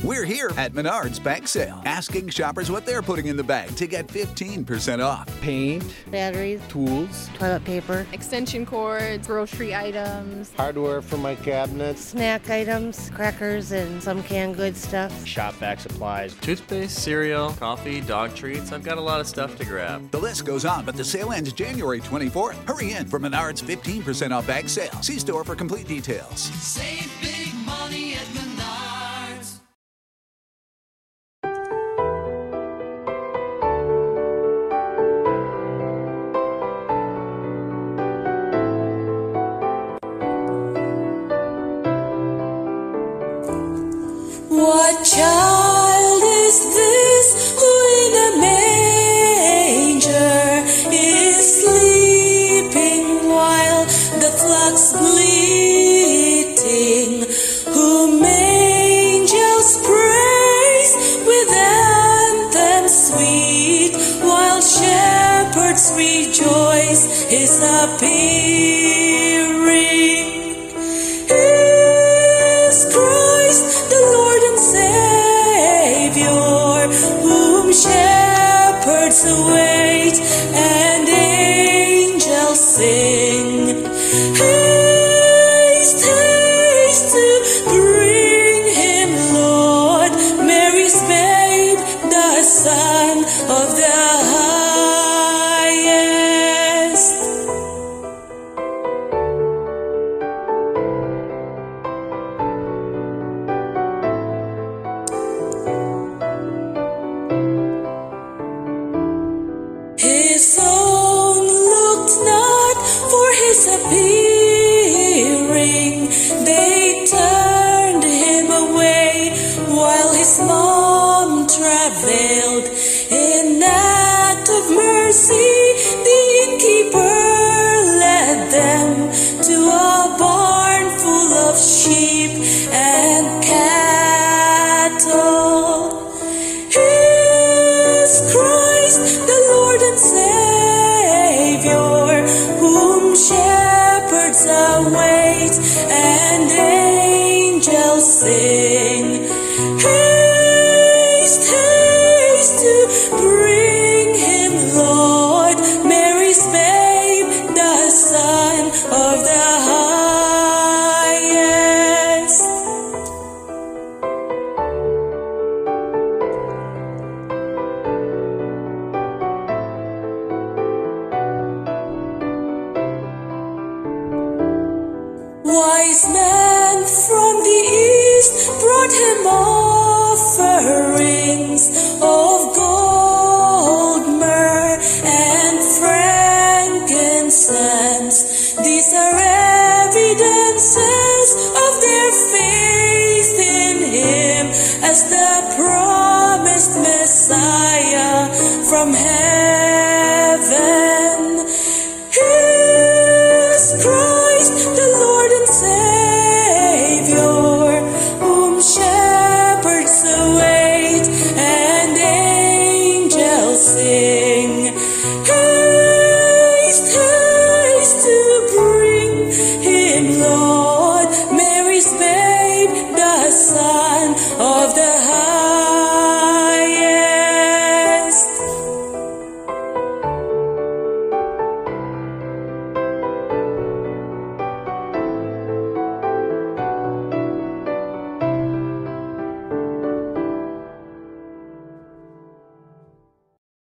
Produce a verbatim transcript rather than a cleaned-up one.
We're here at Menards Bag Sale, asking shoppers what they're putting in the bag to get fifteen percent off. Paint, batteries, tools, toilet paper, extension cords, grocery items, hardware for my cabinets, snack items, crackers, and some canned goods stuff. Shop vac supplies, toothpaste, cereal, coffee, dog treats. I've got a lot of stuff to grab. The list goes on, but the sale ends January twenty-fourth. Hurry in for Menards fifteen percent off bag sale. See store for complete details. Save big money at Menards. What child is this who in a manger is sleeping while the flocks bleating, whom angels praise with anthems sweet, while shepherds rejoice his appearing? Is Christ the Lord and Savior, whom shepherds await and angels sing? Haste, haste to bring him, Lord, Mary's babe, the Son of the highest. His own looked not for his appearing, they turned him away, while his mom travailed. In act of mercy, the innkeeper led them to a barn full of sheep.